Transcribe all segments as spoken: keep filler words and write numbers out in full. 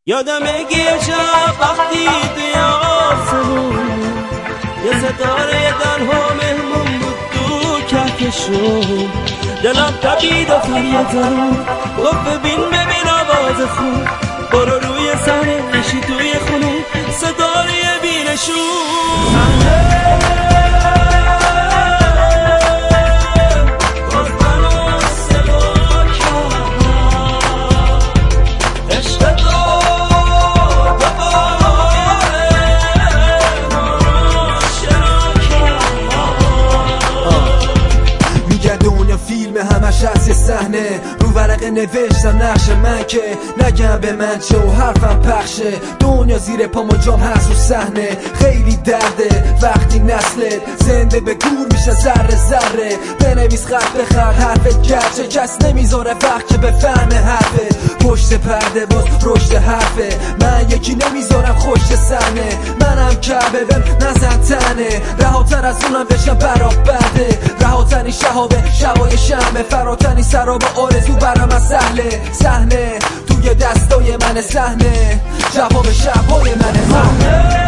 یادمه یه شب وقتی توی آسمون یه ستاره تنها مهمون بود تو کهکشون، دلم تپید و فریاد زد گفت ببین ببین آواز خون، برو روی صحنه نشی توی خونه ستاره بی‌نشون. همش از یه صحنه رو ورقه نوشتم نقش من که نگم به من چه و حرفم پخشه، دنیا زیر پام و جام هست رو صحنه. خیلی درده وقتی نسلت زنده به گور میشه ذره ذره، بنویس خط بخر حرفت گرچه کس نمیذاره وقت که بفهمه حرفه. پشت پرده باز رشد حرفه، من یکی نمیذارم خوش صحنه. منم کعبه بهم نزن تنه، رهاتر از اونم بشم برابرده، رهاتنی شهابه شبای شمه، فراتنی سراب آرزو برام از سهله. صحنه توی دستای من، صحنه جواب شبای من، صحنه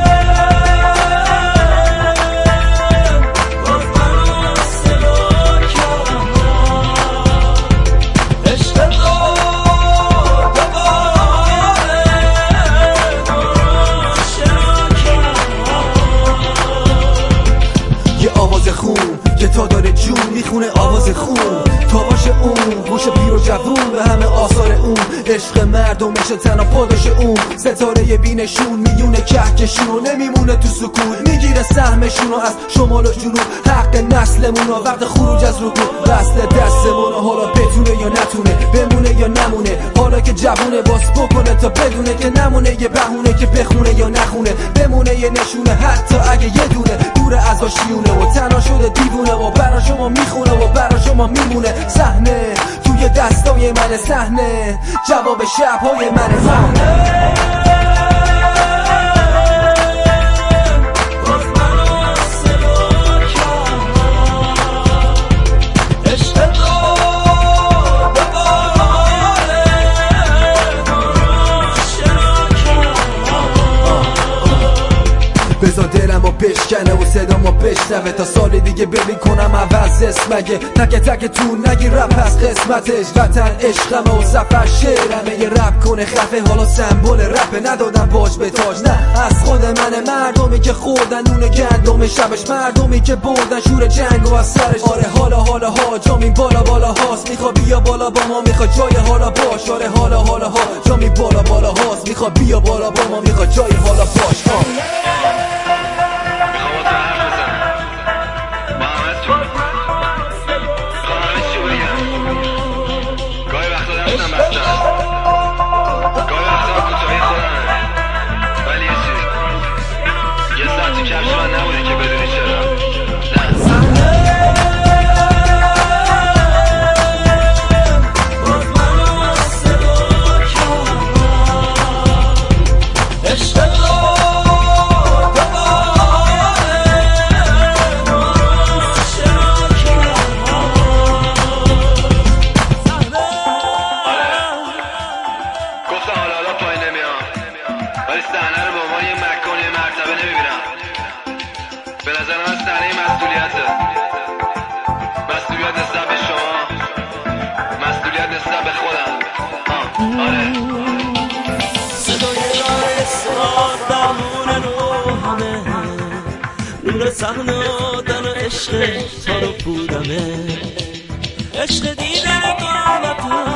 که تا داره جون میخونه آواز خون، تا باشه اون گوش پیر و جوون به همه آثار اون، عشق مردمشه تنها پاداش اون، ستاره بی‌نشون میونه کهکشون و نمیمونه تو سکون، میگیره سهمشون از شمال و جنوب، حق نسلمون و وقت خروج از رکود، وصل دستمون حالا بتونه یا نتونه، بمونه یا نمونه، حالا که جوونه باس بکنه تا بدونه که نمونه یه بهونه که بخونه یا نخونه، بمونه یه نشونه حتی اگه یه دونه دور از آشیونه و تنها شده دیوونه و برا شما میخونه و برا شما میمونه. صحنه توی دستای من، صحنه جواب شبهای من، صحنه بذار دلمو بشکنه و صدامو بشنوه، تا سال دیگه ببین کنم عوض اسمگه، تک تک تو نگی رپ از قسمتش، وطن عشقمه و سفر شعرمه، یه رپ کنه خفه حالا سمبل رپه، ندادم باج به تاج نه از خود منه، مردمی که خوردن نون گندم شبش، مردمی که بردن شور جنگ و از سرش، آره حالا حالا ها جامی بالا بالا هاست، میخوا بیا بالا با ما، میخوا جای حالا باش، آره حالا حالا ها جامی بالا بالا هاست، میخوا بیا بالا با ما، میخوا جای حالا باش. به نظر من صحنه مسئولیته، مسئولیت نسبت به شما، مسئولیت نسبت به خودم. آره صدای راه اصرار درمون روحمه، نور صحنه آدن عشق تا رو پودمه، عشق دیدن قامتم